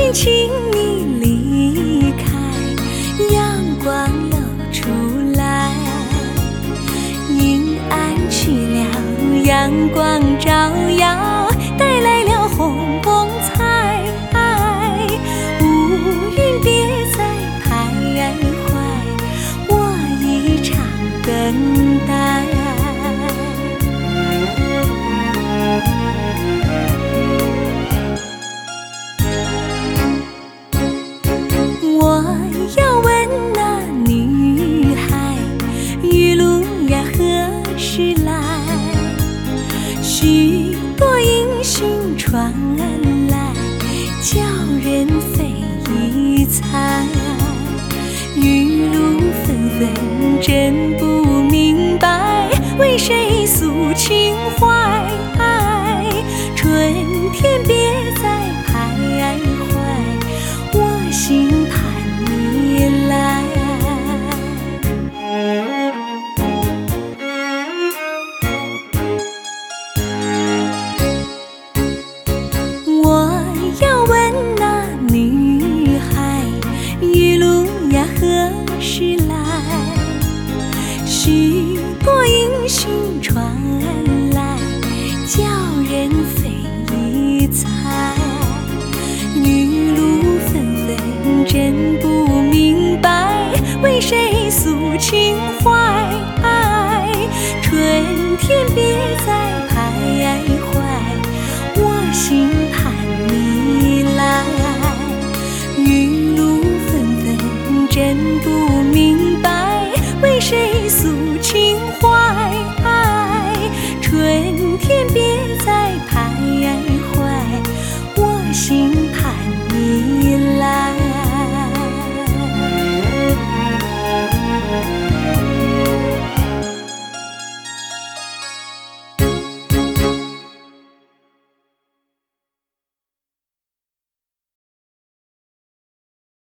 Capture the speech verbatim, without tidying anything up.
愿请你离开，阳光露出来，阴暗去了，阳光照耀，带来了红红彩。乌云别再徘徊，我一场等待。我要问那女孩，雨露呀何时来？许多英雄传来，叫人费一猜。雨露纷纷真不明白，为谁诉情怀？春天别再徘徊，我心盼你来。我要问那女孩，雨露呀何时来？许多英雄传来，叫人费一猜。雨露纷纷真不明白，为谁诉情怀？春天别再徘徊，我心盼你来。雨露纷纷真不明白，为谁诉情怀？春天别再徘徊，我心